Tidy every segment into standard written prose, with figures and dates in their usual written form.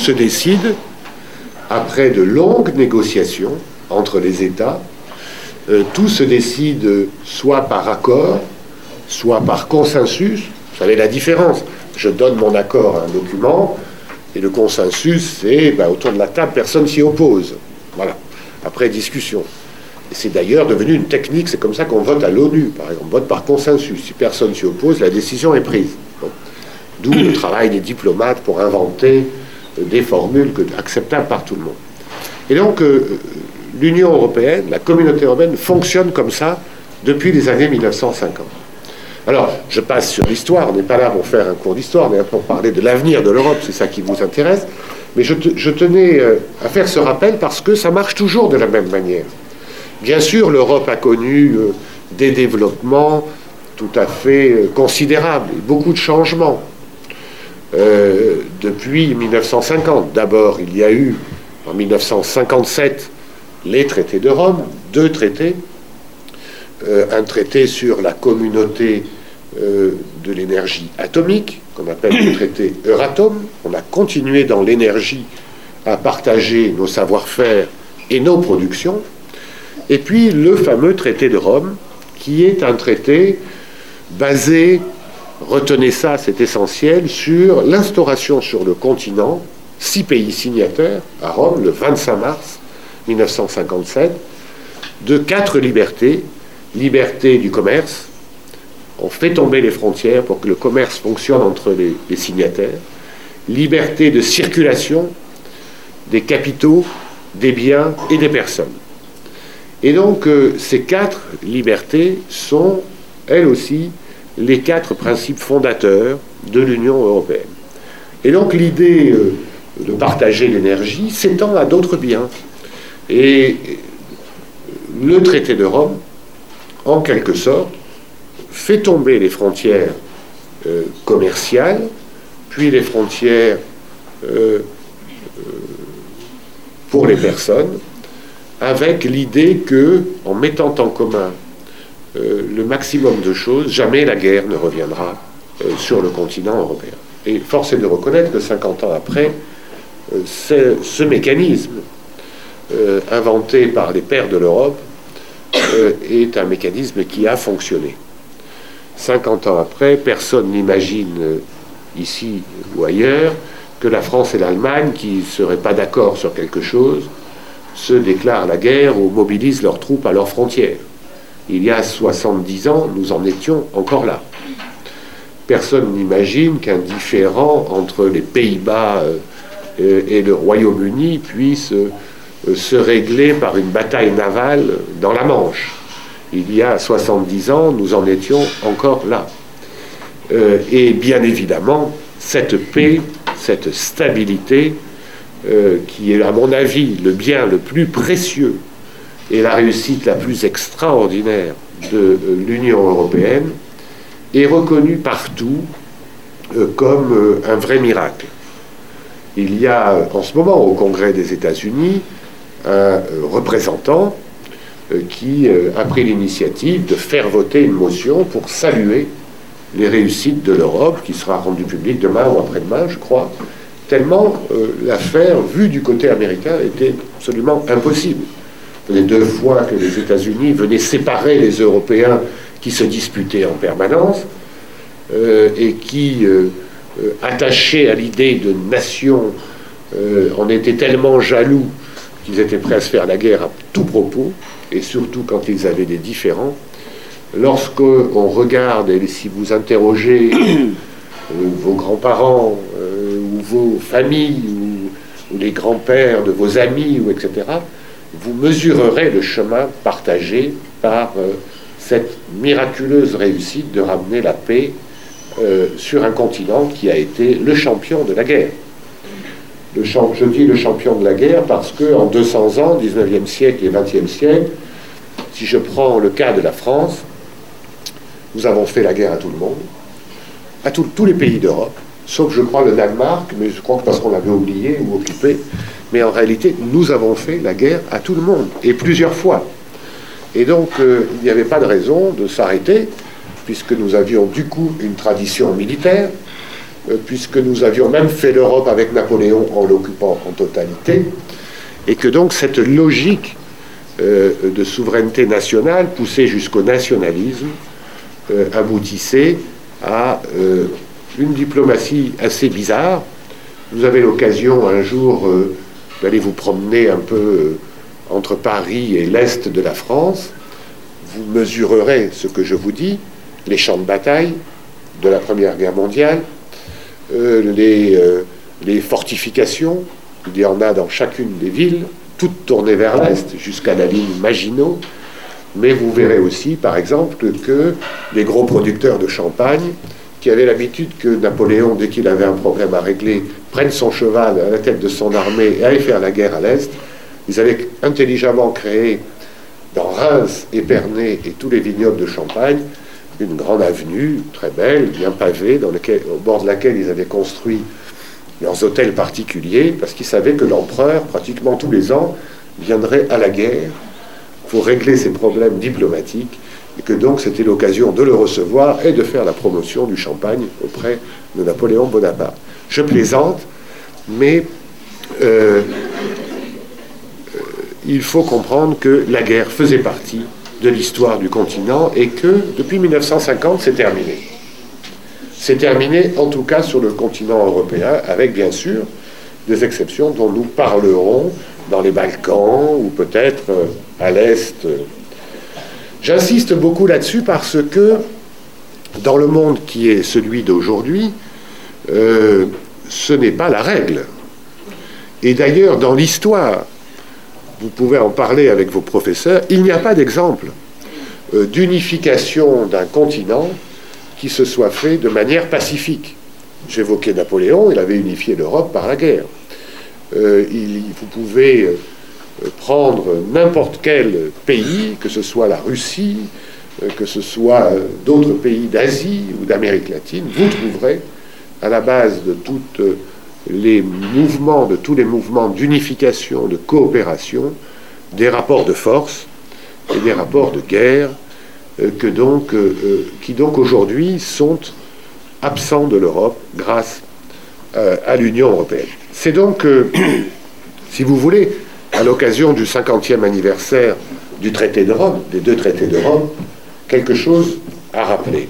se décide après de longues négociations entre les États. Tout se décide soit par accord, soit par consensus. Vous savez la différence. Je donne mon accord à un document, et le consensus, c'est autour de la table, personne s'y oppose. Voilà. Après discussion. Et c'est d'ailleurs devenu une technique, c'est comme ça qu'on vote à l'ONU, par exemple. On vote par consensus. Si personne s'y oppose, la décision est prise. Bon. D'où le travail des diplomates pour inventer des formules acceptables par tout le monde. Et donc, l'Union européenne, la communauté européenne, fonctionne comme ça depuis les années 1950. Alors, je passe sur l'histoire, on n'est pas là pour faire un cours d'histoire, mais pour parler de l'avenir de l'Europe, c'est ça qui vous intéresse. Mais je tenais à faire ce rappel parce que ça marche toujours de la même manière. Bien sûr, l'Europe a connu des développements tout à fait considérables, beaucoup de changements. Depuis 1950, d'abord, il y a eu, en 1957, les traités de Rome, 2 traités, un traité sur la communauté de l'énergie atomique, qu'on appelle le traité Euratom. On a continué dans l'énergie à partager nos savoir-faire et nos productions. Et puis le fameux traité de Rome, qui est un traité basé, retenez ça, c'est essentiel, sur l'instauration sur le continent, 6 pays signataires, à Rome, le 25 mars 1957, de 4 libertés. Liberté du commerce, on fait tomber les frontières pour que le commerce fonctionne entre les signataires. Liberté de circulation des capitaux, des biens et des personnes. Et donc, ces 4 libertés sont, elles aussi, les 4 principes fondateurs de l'Union européenne. Et donc, l'idée de partager l'énergie s'étend à d'autres biens. Et le traité de Rome, en quelque sorte, fait tomber les frontières commerciales, puis les frontières pour les personnes, avec l'idée que, en mettant en commun le maximum de choses, jamais la guerre ne reviendra sur le continent européen. Et force est de reconnaître que 50 ans après, ce mécanisme inventé par les pères de l'Europe est un mécanisme qui a fonctionné. 50 ans après, personne n'imagine ici ou ailleurs que la France et l'Allemagne, qui ne seraient pas d'accord sur quelque chose, se déclarent la guerre ou mobilisent leurs troupes à leurs frontières. Il y a 70 ans, nous en étions encore là. Personne n'imagine qu'un différend entre les Pays-Bas et le Royaume-Uni puisse se régler par une bataille navale dans la Manche. Il y a 70 ans, nous en étions encore là. Et bien évidemment, cette paix, cette stabilité, qui est à mon avis le bien le plus précieux et la réussite la plus extraordinaire de l'Union européenne, est reconnue partout comme un vrai miracle. Il y a en ce moment au Congrès des États-Unis un représentant qui a pris l'initiative de faire voter une motion pour saluer les réussites de l'Europe, qui sera rendue publique demain ou après-demain, je crois, tellement l'affaire, vue du côté américain, était absolument impossible. Les 2 fois que les États-Unis venaient séparer les Européens qui se disputaient en permanence et qui, attachés à l'idée de nation, en étaient tellement jaloux qu'ils étaient prêts à se faire la guerre à tout propos, et surtout quand ils avaient des différends. Lorsqu'on regarde, et si vous interrogez vos grands-parents, ou vos familles, ou les grands-pères de vos amis, ou etc., vous mesurerez le chemin partagé par cette miraculeuse réussite de ramener la paix sur un continent qui a été le champion de la guerre. Je dis le champion de la guerre parce qu'en 200 ans, 19e siècle et 20e siècle, si je prends le cas de la France, nous avons fait la guerre à tout le monde, à tous les pays d'Europe, sauf je crois le Danemark, mais je crois que parce qu'on l'avait oublié ou occupé, mais en réalité, nous avons fait la guerre à tout le monde, et plusieurs fois. Et donc, il n'y avait pas de raison de s'arrêter, puisque nous avions du coup une tradition militaire, puisque nous avions même fait l'Europe avec Napoléon en l'occupant en totalité, et que donc cette logique de souveraineté nationale, poussée jusqu'au nationalisme, aboutissait à une diplomatie assez bizarre. Vous avez l'occasion un jour d'aller vous promener un peu entre Paris et l'Est de la France. Vous mesurerez ce que je vous dis, les champs de bataille de la Première Guerre mondiale, les fortifications, il y en a dans chacune des villes, toutes tournées vers l'Est, jusqu'à la ligne Maginot. Mais vous verrez aussi, par exemple, que les gros producteurs de champagne, qui avaient l'habitude que Napoléon, dès qu'il avait un problème à régler, prenne son cheval à la tête de son armée et aille faire la guerre à l'Est, ils avaient intelligemment créé, dans Reims, Épernay et tous les vignobles de Champagne, une grande avenue, très belle, bien pavée, au bord de laquelle ils avaient construit leurs hôtels particuliers, parce qu'ils savaient que l'empereur, pratiquement tous les ans, viendrait à la guerre pour régler ses problèmes diplomatiques, et que donc c'était l'occasion de le recevoir et de faire la promotion du champagne auprès de Napoléon Bonaparte. Je plaisante, mais il faut comprendre que la guerre faisait partie de l'histoire du continent et que depuis 1950, c'est terminé. C'est terminé, en tout cas, sur le continent européen, avec bien sûr des exceptions dont nous parlerons dans les Balkans ou peut-être à l'Est. J'insiste beaucoup là-dessus parce que dans le monde qui est celui d'aujourd'hui, ce n'est pas la règle. Et d'ailleurs, dans l'histoire, vous pouvez en parler avec vos professeurs, il n'y a pas d'exemple d'unification d'un continent qui se soit fait de manière pacifique. J'évoquais Napoléon, il avait unifié l'Europe par la guerre. Vous pouvez prendre n'importe quel pays, que ce soit la Russie, que ce soit d'autres pays d'Asie ou d'Amérique latine, vous trouverez à la base de tous les mouvements d'unification, de coopération, des rapports de force et des rapports de guerre qui donc aujourd'hui sont absents de l'Europe grâce à l'Union européenne. C'est donc, si vous voulez, à l'occasion du 50e anniversaire du traité de Rome, des deux traités de Rome, quelque chose à rappeler.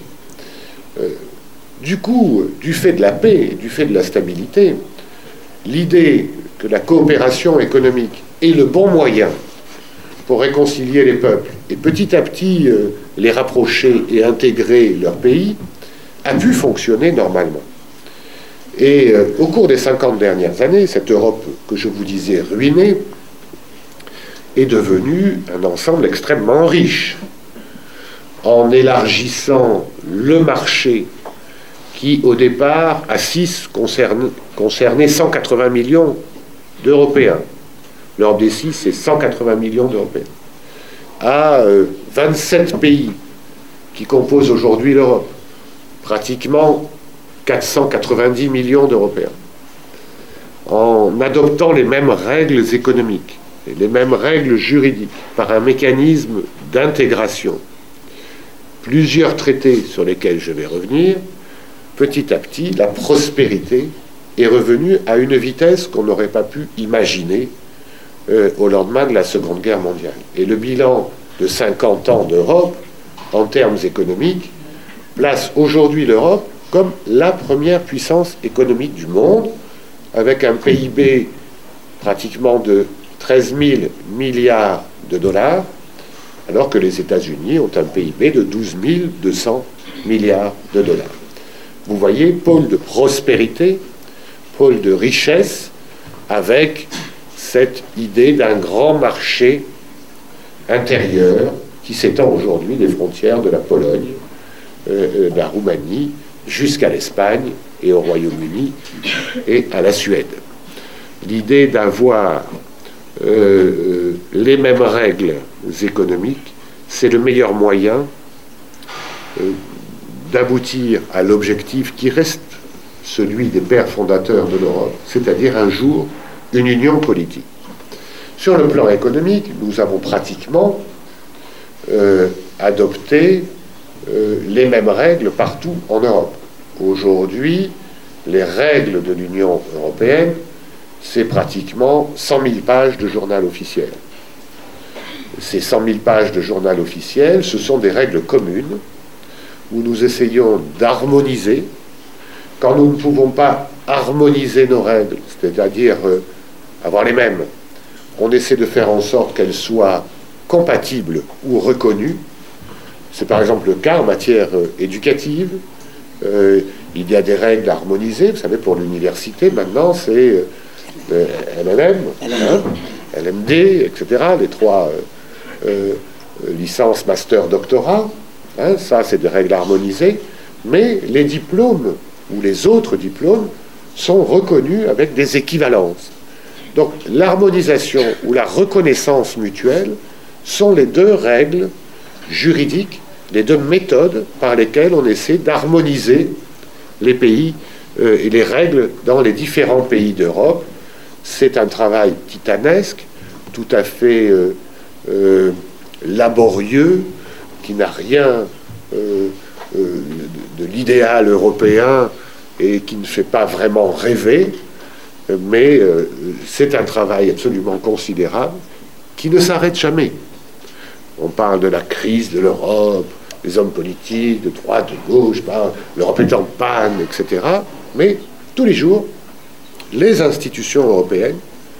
Du coup, du fait de la paix, du fait de la stabilité, l'idée que la coopération économique est le bon moyen pour réconcilier les peuples et petit à petit les rapprocher et intégrer leur pays a pu fonctionner normalement. Et au cours des 50 dernières années, cette Europe que je vous disais ruinée est devenue un ensemble extrêmement riche en élargissant le marché qui, au départ, à 6, concernait 180 millions d'Européens. L'Europe des 6, c'est 180 millions d'Européens. À 27 pays qui composent aujourd'hui l'Europe, pratiquement 490 millions d'Européens, en adoptant les mêmes règles économiques et les mêmes règles juridiques par un mécanisme d'intégration. Plusieurs traités sur lesquels je vais revenir, petit à petit, la prospérité est revenue à une vitesse qu'on n'aurait pas pu imaginer au lendemain de la Seconde Guerre mondiale. Et le bilan de 50 ans d'Europe, en termes économiques, place aujourd'hui l'Europe comme la première puissance économique du monde, avec un PIB pratiquement de 13 000 milliards de dollars, alors que les États-Unis ont un PIB de 12 200 milliards de dollars. Vous voyez, pôle de prospérité, pôle de richesse, avec cette idée d'un grand marché intérieur qui s'étend aujourd'hui des frontières de la Pologne, de la Roumanie, jusqu'à l'Espagne et au Royaume-Uni et à la Suède. L'idée d'avoir les mêmes règles économiques, c'est le meilleur moyen d'aboutir à l'objectif qui reste celui des pères fondateurs de l'Europe, c'est-à-dire un jour une union politique. Sur le plan économique, nous avons pratiquement adopté les mêmes règles partout en Europe. Aujourd'hui, les règles de l'Union européenne, c'est pratiquement 100 000 pages de journal officiel. Ces 100 000 pages de journal officiel, ce sont des règles communes où nous essayons d'harmoniser. Quand nous ne pouvons pas harmoniser nos règles, c'est-à-dire avoir les mêmes, on essaie de faire en sorte qu'elles soient compatibles ou reconnues. C'est par exemple le cas en matière éducative. Il y a des règles harmonisées. Vous savez, pour l'université, maintenant, c'est LLM, hein, LMD, etc. Les trois licences, master, doctorat. Hein, ça, c'est des règles harmonisées. Mais les diplômes ou les autres diplômes sont reconnus avec des équivalences. Donc, l'harmonisation ou la reconnaissance mutuelle sont les deux règles juridiques, les deux méthodes par lesquelles on essaie d'harmoniser les pays et les règles dans les différents pays d'Europe. C'est un travail titanesque, tout à fait laborieux, qui n'a rien de l'idéal européen et qui ne fait pas vraiment rêver, mais c'est un travail absolument considérable qui ne s'arrête jamais. On parle de la crise de l'Europe, les hommes politiques de droite, de gauche, l'Europe est en panne, etc. Mais tous les jours, les institutions européennes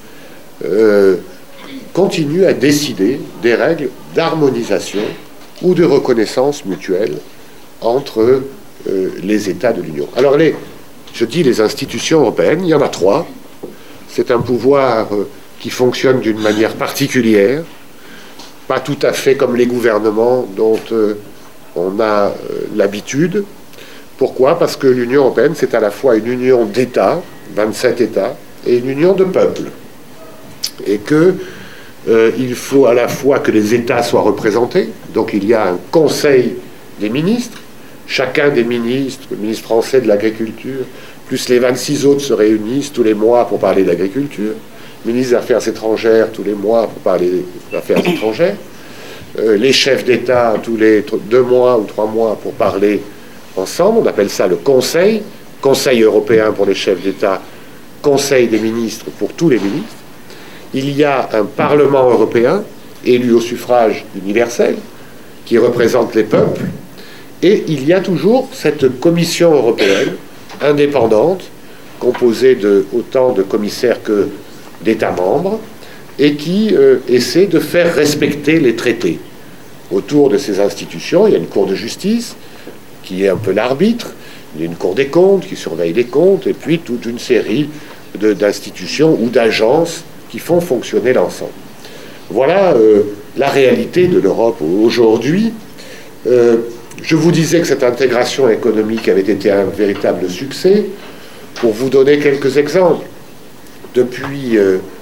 continuent à décider des règles d'harmonisation ou de reconnaissance mutuelle entre les États de l'Union. Alors, je dis les institutions européennes, il y en a trois. C'est un pouvoir qui fonctionne d'une manière particulière, pas tout à fait comme les gouvernements dont on a l'habitude. Pourquoi ? Parce que l'Union européenne, c'est à la fois une union d'États, 27 États, et une union de peuples. Et il faut à la fois que les États soient représentés, donc il y a un conseil des ministres, chacun des ministres, le ministre français de l'Agriculture, plus les 26 autres se réunissent tous les mois pour parler d'agriculture, le ministre des Affaires étrangères tous les mois pour parler d'affaires étrangères, les chefs d'État tous les 2 mois ou 3 mois pour parler ensemble. On appelle ça le Conseil européen pour les chefs d'État, Conseil des ministres pour tous les ministres. Il y a un Parlement européen élu au suffrage universel qui représente les peuples, et il y a toujours cette Commission européenne indépendante composée de autant de commissaires que d'États membres et qui essaie de faire respecter les traités. Autour de ces institutions, il y a une Cour de justice qui est un peu l'arbitre, il y a une Cour des comptes qui surveille les comptes, et puis toute une série d'institutions ou d'agences qui font fonctionner l'ensemble. Voilà la réalité de l'Europe aujourd'hui. Je vous disais que cette intégration économique avait été un véritable succès. Pour vous donner quelques exemples, depuis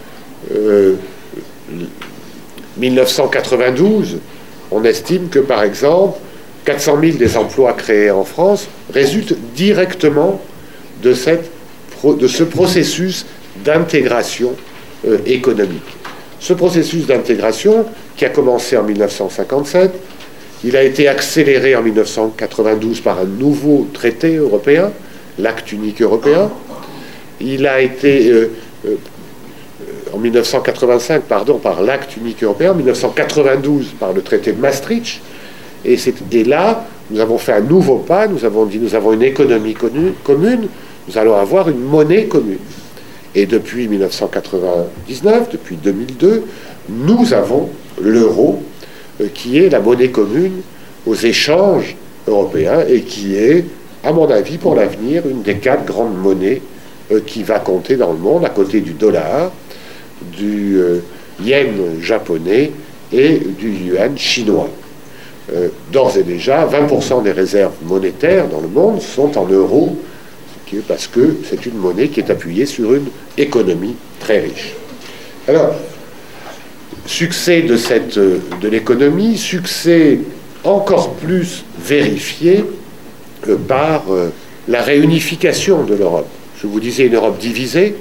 1992, on estime que, par exemple, 400 000 des emplois créés en France résultent directement de ce processus d'intégration économique. Ce processus d'intégration, qui a commencé en 1957, il a été accéléré en 1992 par un nouveau traité européen, l'acte unique européen. Il a été, en 1985, par l'acte unique européen, en 1992 par le traité de Maastricht. Et là, nous avons fait un nouveau pas, nous avons dit, nous avons une économie commune, nous allons avoir une monnaie commune. Et depuis 1999, depuis 2002, nous avons l'euro, qui est la monnaie commune aux échanges européens et qui est, à mon avis, pour l'avenir, une des 4 grandes monnaies qui va compter dans le monde, à côté du dollar, du yen japonais et du yuan chinois. D'ores et déjà, 20% des réserves monétaires dans le monde sont en euros, parce que c'est une monnaie qui est appuyée sur une économie très riche. Alors, succès de l'économie, succès encore plus vérifié par la réunification de l'Europe. Je vous disais une Europe divisée,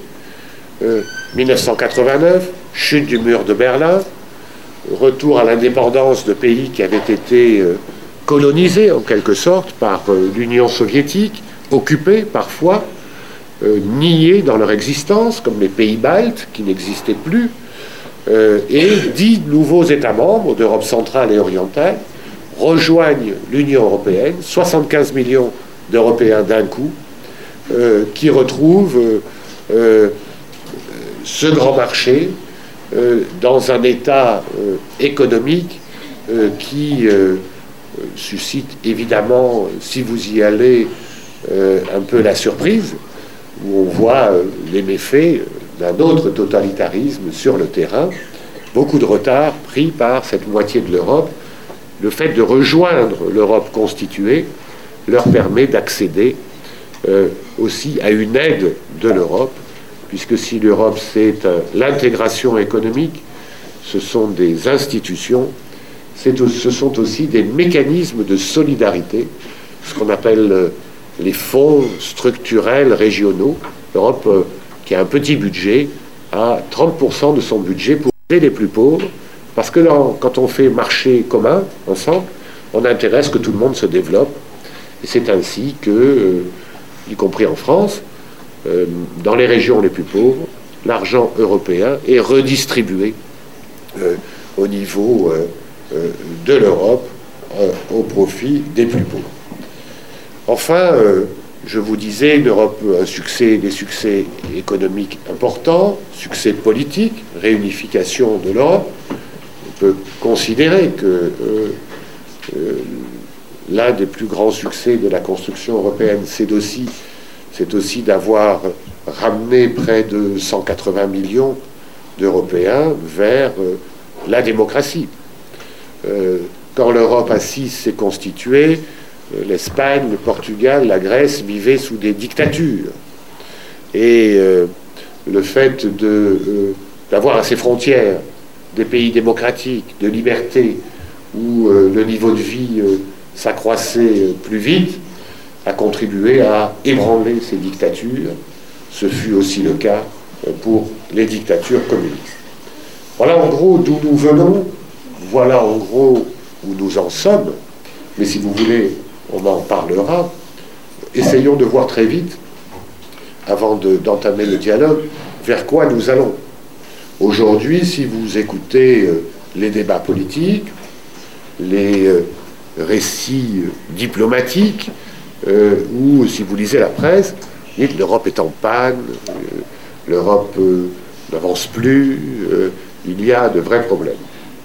1989, chute du mur de Berlin, retour à l'indépendance de pays qui avaient été colonisés en quelque sorte par l'Union soviétique, occupés parfois, niés dans leur existence, comme les pays baltes, qui n'existaient plus, et 10 nouveaux États membres d'Europe centrale et orientale rejoignent l'Union européenne, 75 millions d'Européens d'un coup, qui retrouvent ce grand marché dans un état économique qui suscite évidemment, si vous y allez, un peu la surprise, où on voit les méfaits d'un autre totalitarisme sur le terrain, beaucoup de retard pris par cette moitié de l'Europe. Le fait de rejoindre l'Europe constituée leur permet d'accéder aussi à une aide de l'Europe, puisque si l'Europe c'est l'intégration économique, ce sont des institutions, ce sont aussi des mécanismes de solidarité, ce qu'on appelle les fonds structurels régionaux. L'Europe, qui a un petit budget, a 30% de son budget pour aider les plus pauvres, parce que quand on fait marché commun, ensemble, on intéresse que tout le monde se développe. Et c'est ainsi que, y compris en France, dans les régions les plus pauvres, l'argent européen est redistribué au niveau de l'Europe au profit des plus pauvres. Enfin, je vous disais, l'Europe a des succès économiques importants, succès politique, réunification de l'Europe. On peut considérer que l'un des plus grands succès de la construction européenne, c'est aussi d'avoir ramené près de 180 millions d'Européens vers la démocratie. Quand l'Europe assise s'est constituée, l'Espagne, le Portugal, la Grèce vivaient sous des dictatures. Et le fait d'avoir à ses frontières des pays démocratiques, de liberté, où le niveau de vie s'accroissait plus vite, a contribué à ébranler ces dictatures. Ce fut aussi le cas pour les dictatures communistes. Voilà en gros d'où nous venons, voilà en gros où nous en sommes, mais si vous voulez, on en parlera. Essayons de voir très vite, avant d'entamer le dialogue, vers quoi nous allons. Aujourd'hui, si vous écoutez les débats politiques, les récits diplomatiques, ou si vous lisez la presse, l'Europe est en panne, l'Europe n'avance plus, il y a de vrais problèmes.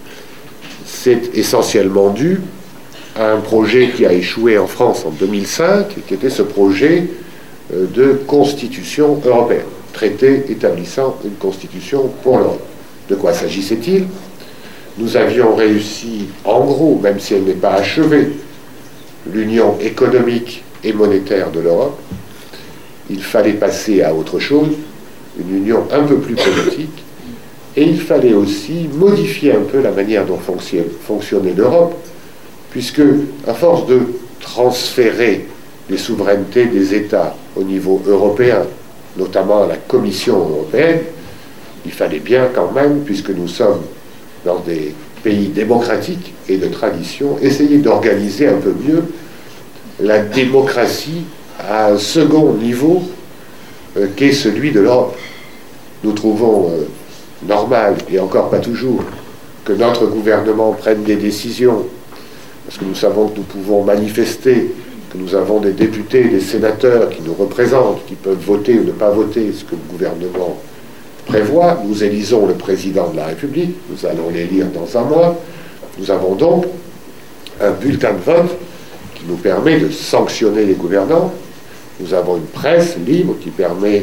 C'est essentiellement dû à un projet qui a échoué en France en 2005, qui était ce projet de constitution européenne, traité établissant une constitution pour l'Europe. De quoi s'agissait-il ? Nous avions réussi, en gros, même si elle n'est pas achevée, l'union économique et monétaire de l'Europe. Il fallait passer à autre chose, une union un peu plus politique, et il fallait aussi modifier un peu la manière dont fonctionnait l'Europe, puisque, à force de transférer les souverainetés des États au niveau européen, notamment à la Commission européenne, il fallait bien quand même, puisque nous sommes dans des pays démocratiques et de tradition, essayer d'organiser un peu mieux la démocratie à un second niveau qu'est celui de l'Europe. Nous trouvons normal, et encore pas toujours, que notre gouvernement prenne des décisions, parce que nous savons que nous pouvons manifester, que nous avons des députés et des sénateurs qui nous représentent, qui peuvent voter ou ne pas voter ce que le gouvernement prévoit. Nous élisons le président de la République, nous allons l'élire dans un mois. Nous avons donc un bulletin de vote qui nous permet de sanctionner les gouvernants. Nous avons une presse libre qui permet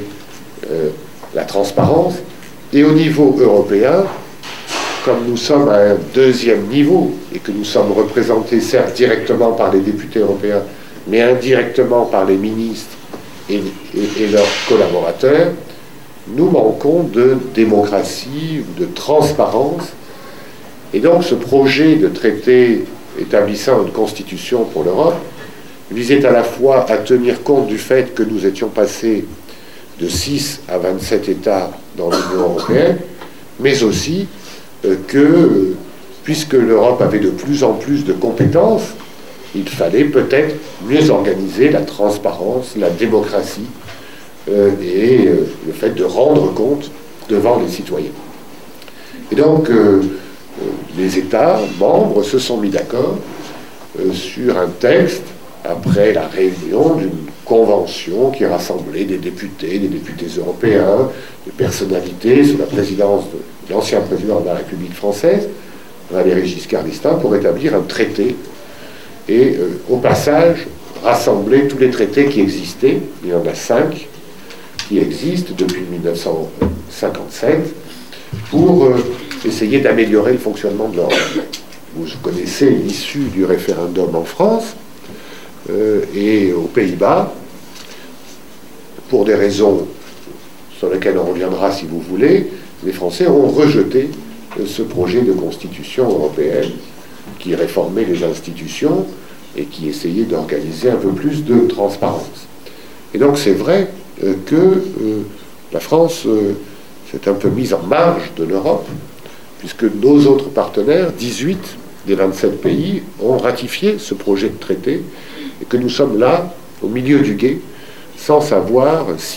la transparence. Et au niveau européen, comme nous sommes à un deuxième niveau et que nous sommes représentés certes directement par les députés européens, mais indirectement par les ministres et leurs collaborateurs, nous manquons de démocratie ou de transparence. Et donc ce projet de traité établissant une constitution pour l'Europe visait à la fois à tenir compte du fait que nous étions passés de 6 à 27 États dans l'Union européenne, mais aussi que, puisque l'Europe avait de plus en plus de compétences, il fallait peut-être mieux organiser la transparence, la démocratie et le fait de rendre compte devant les citoyens. Et donc, les États membres se sont mis d'accord sur un texte après la réunion d'une convention qui rassemblait des députés européens, des personnalités sous la présidence de l'ancien président de la République française, Valéry Giscard d'Estaing, pour établir un traité et au passage rassembler tous les traités qui existaient. Il y en a 5 qui existent depuis 1957 pour essayer d'améliorer le fonctionnement de l'Europe. Vous connaissez l'issue du référendum en France et aux Pays-Bas, pour des raisons sur lesquelles on reviendra si vous voulez. Les Français ont rejeté ce projet de constitution européenne qui réformait les institutions et qui essayait d'organiser un peu plus de transparence. Et donc c'est vrai que la France s'est un peu mise en marge de l'Europe, puisque nos autres partenaires, 18 des 27 pays, ont ratifié ce projet de traité, et que nous sommes là, au milieu du gué, sans savoir si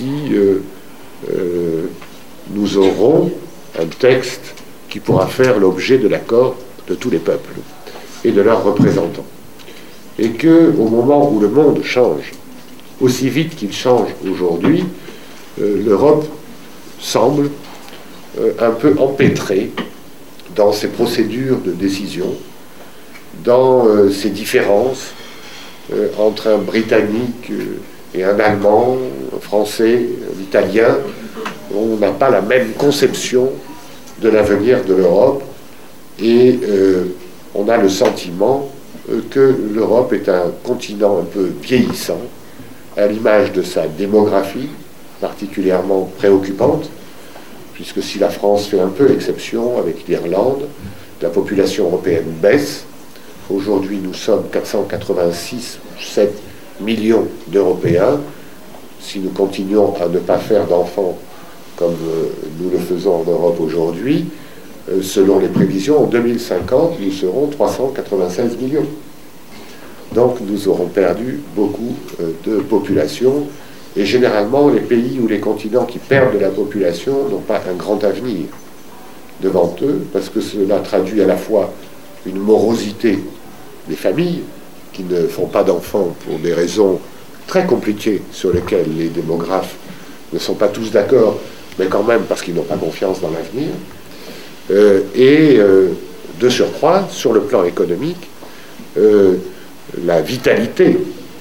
nous aurons un texte qui pourra faire l'objet de l'accord de tous les peuples et de leurs représentants. Et qu'au moment où le monde change, aussi vite qu'il change aujourd'hui, l'Europe semble un peu empêtrée dans ses procédures de décision, dans ses différences entre un Britannique et un Allemand, un Français, un Italien. On n'a pas la même conception de l'avenir de l'Europe et on a le sentiment que l'Europe est un continent un peu vieillissant, à l'image de sa démographie, particulièrement préoccupante, puisque si la France fait un peu exception avec l'Irlande, la population européenne baisse. Aujourd'hui, nous sommes 486 ou 7 millions d'Européens. Si nous continuons à ne pas faire d'enfants comme nous le faisons en Europe aujourd'hui, selon les prévisions, en 2050, nous serons 396 millions. Donc nous aurons perdu beaucoup de population. Et généralement, les pays ou les continents qui perdent de la population n'ont pas un grand avenir devant eux, parce que cela traduit à la fois une morosité des familles qui ne font pas d'enfants pour des raisons très compliquées sur lesquelles les démographes ne sont pas tous d'accord, mais quand même parce qu'ils n'ont pas confiance dans l'avenir. Et de surcroît, sur le plan économique, la vitalité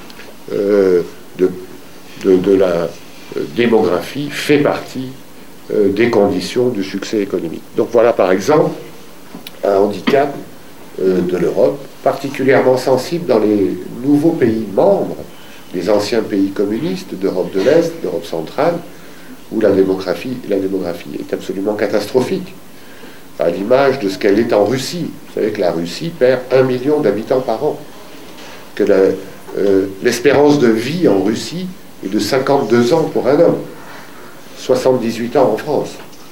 de la démographie fait partie des conditions du succès économique. Donc voilà par exemple un handicap de l'Europe, particulièrement sensible dans les nouveaux pays membres, les anciens pays communistes d'Europe de l'Est, d'Europe centrale, où la démographie est absolument catastrophique, à l'image de ce qu'elle est en Russie. Vous savez que la Russie perd 1 million d'habitants par an, que l'espérance de vie en Russie est de 52 ans pour un homme, 78 ans en France.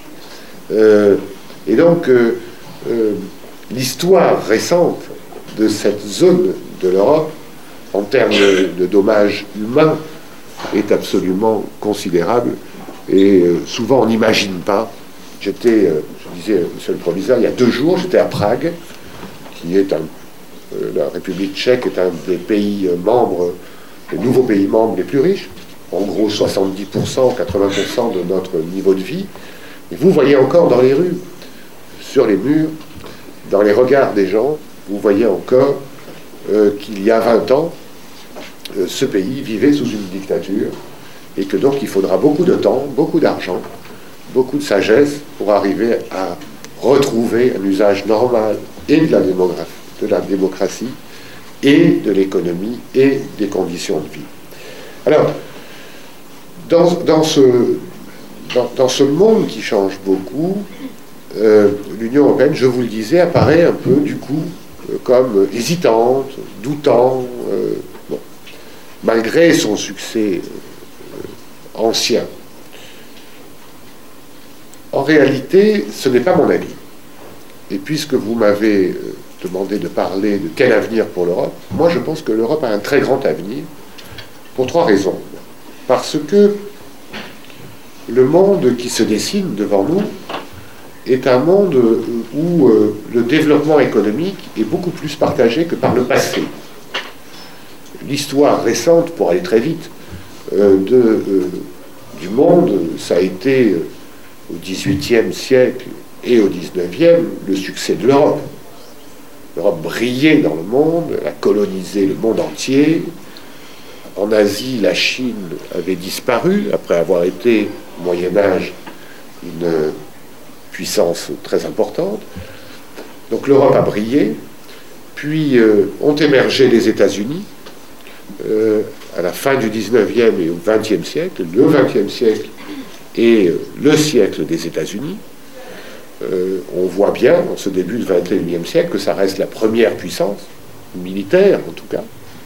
Et donc, l'histoire récente de cette zone de l'Europe, en termes de dommages humains, est absolument considérable. Et souvent, on n'imagine pas. Je disais, monsieur le proviseur, il y a 2 jours, j'étais à Prague, qui est la République tchèque est un des pays membres, des nouveaux pays membres les plus riches, en gros 70%, 80% de notre niveau de vie. Et vous voyez encore dans les rues, sur les murs, dans les regards des gens, vous voyez encore qu'il y a 20 ans, ce pays vivait sous une dictature, et que donc il faudra beaucoup de temps, beaucoup d'argent, beaucoup de sagesse pour arriver à retrouver un usage normal et de la démocratie et de l'économie et des conditions de vie. Alors, dans ce monde qui change beaucoup, l'Union européenne, je vous le disais, apparaît un peu du coup comme hésitante, doutant, malgré son succès ancien. En réalité, ce n'est pas mon avis. Et puisque vous m'avez demandé de parler de quel avenir pour l'Europe, moi je pense que l'Europe a un très grand avenir, pour 3 raisons. Parce que le monde qui se dessine devant nous est un monde où le développement économique est beaucoup plus partagé que par le passé. L'histoire récente, pour aller très vite, du monde, ça a été au XVIIIe siècle et au XIXe le succès de l'Europe. L'Europe brillait dans le monde, elle a colonisé le monde entier. En Asie, la Chine avait disparu après avoir été, au Moyen-Âge, une puissance très importante. Donc l'Europe a brillé, puis ont émergé les États-Unis à la fin du XIXe et au XXe siècle. Le XXe siècle est le siècle des États-Unis. On voit bien, en ce début du XXIe siècle, que ça reste la première puissance, militaire en tout cas.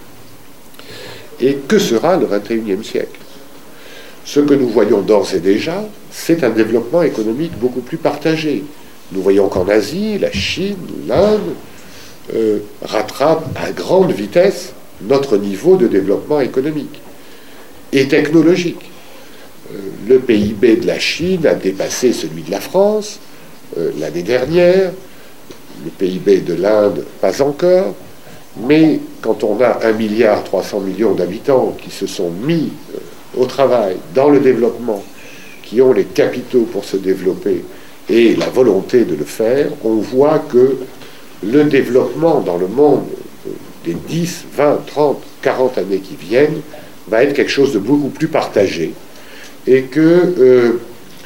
Et que sera le XXIe siècle? Ce que nous voyons d'ores et déjà, c'est un développement économique beaucoup plus partagé. Nous voyons qu'en Asie, la Chine, l'Inde rattrapent à grande vitesse notre niveau de développement économique et technologique. Le PIB de la Chine a dépassé celui de la France l'année dernière, le PIB de l'Inde pas encore, mais quand on a 1,3 milliard d'habitants qui se sont mis au travail, dans le développement, qui ont les capitaux pour se développer et la volonté de le faire, on voit que le développement dans le monde des 10, 20, 30, 40 années qui viennent va être quelque chose de beaucoup plus partagé et que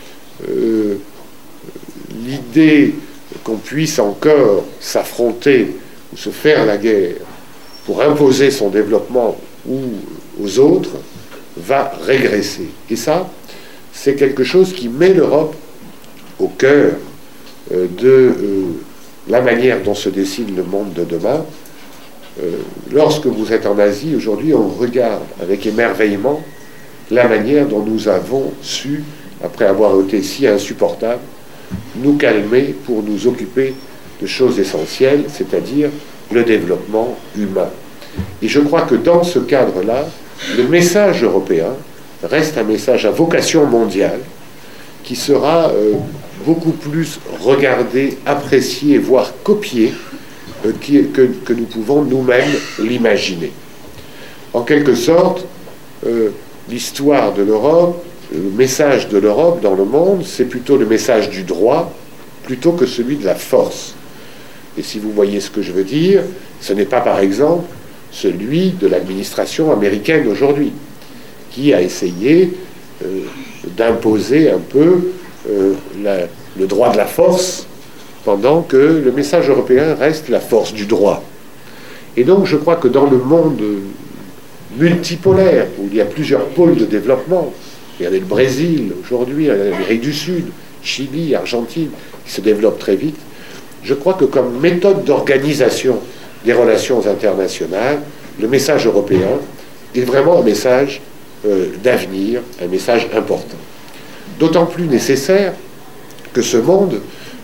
l'idée qu'on puisse encore s'affronter ou se faire la guerre pour imposer son développement ou aux autres va régresser. Et ça, c'est quelque chose qui met l'Europe au cœur de la manière dont se dessine le monde de demain. Lorsque vous êtes en Asie, aujourd'hui, on regarde avec émerveillement la manière dont nous avons su, après avoir été si insupportables, nous calmer pour nous occuper de choses essentielles, c'est-à-dire le développement humain. Et je crois que dans ce cadre-là, le message européen reste un message à vocation mondiale qui sera beaucoup plus regardé, apprécié, voire copié que nous pouvons nous-mêmes l'imaginer. En quelque sorte, l'histoire de l'Europe, le message de l'Europe dans le monde, c'est plutôt le message du droit plutôt que celui de la force. Et si vous voyez ce que je veux dire, ce n'est pas par exemple celui de l'administration américaine aujourd'hui, qui a essayé d'imposer un peu le droit de la force, pendant que le message européen reste la force du droit. Et donc je crois que dans le monde multipolaire, où il y a plusieurs pôles de développement, regardez le Brésil aujourd'hui, l'Amérique du Sud, Chili, Argentine, qui se développent très vite, je crois que comme méthode d'organisation des relations internationales, le message européen est vraiment un message d'avenir, un message important. D'autant plus nécessaire que ce monde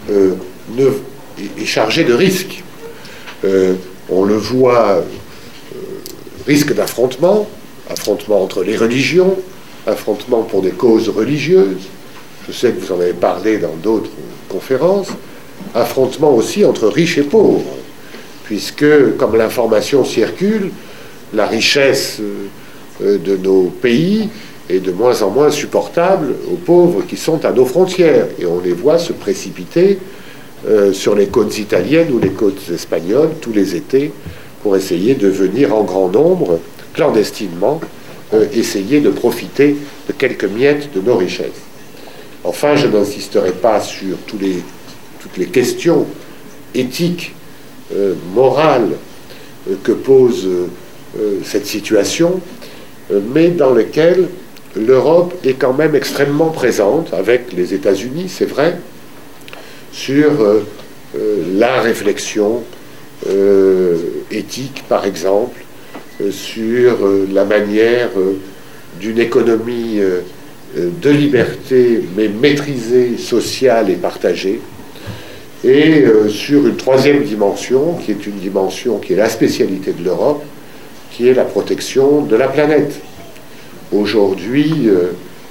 est chargé de risques. On le voit, risque d'affrontement, affrontement entre les religions, affrontement pour des causes religieuses, je sais que vous en avez parlé dans d'autres conférences, affrontement aussi entre riches et pauvres, puisque comme l'information circule, la richesse de nos pays est de moins en moins supportable aux pauvres qui sont à nos frontières, et on les voit se précipiter sur les côtes italiennes ou les côtes espagnoles tous les étés pour essayer de venir en grand nombre, clandestinement, essayer de profiter de quelques miettes de nos richesses. Enfin, je n'insisterai pas sur toutes les questions éthiques, morales que pose cette situation, mais dans lesquelles l'Europe est quand même extrêmement présente, avec les États-Unis, c'est vrai, sur la réflexion éthique, par exemple, sur la manière d'une économie de liberté, mais maîtrisée, sociale et partagée, et sur une troisième dimension, qui est une dimension qui est la spécialité de l'Europe, qui est la protection de la planète. Aujourd'hui,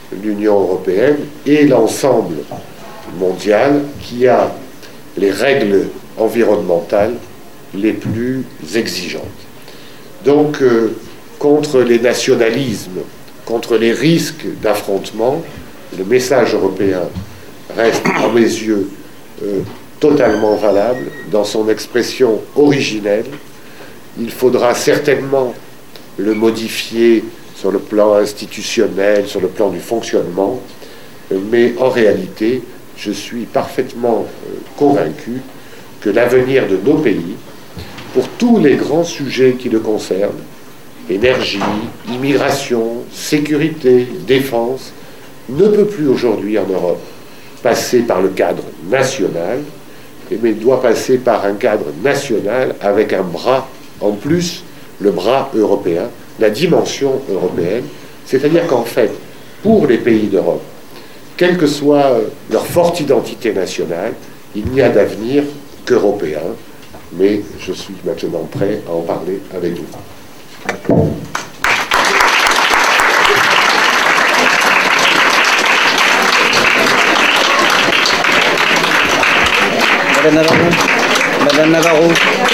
l'Union européenne et l'ensemble mondial qui a les règles environnementales les plus exigeantes. Donc, contre les nationalismes, contre les risques d'affrontement, le message européen reste, à mes yeux, totalement valable dans son expression originelle. Il faudra certainement le modifier sur le plan institutionnel, sur le plan du fonctionnement, mais en réalité, je suis parfaitement convaincu que l'avenir de nos pays, pour tous les grands sujets qui le concernent, énergie, immigration, sécurité, défense, ne peut plus aujourd'hui en Europe passer par le cadre national, mais doit passer par un cadre national avec un bras en plus, le bras européen, la dimension européenne. C'est-à-dire qu'en fait, pour les pays d'Europe, quelle que soit leur forte identité nationale, il n'y a d'avenir qu'européen. Mais je suis maintenant prêt à en parler avec vous. Madame Navarro.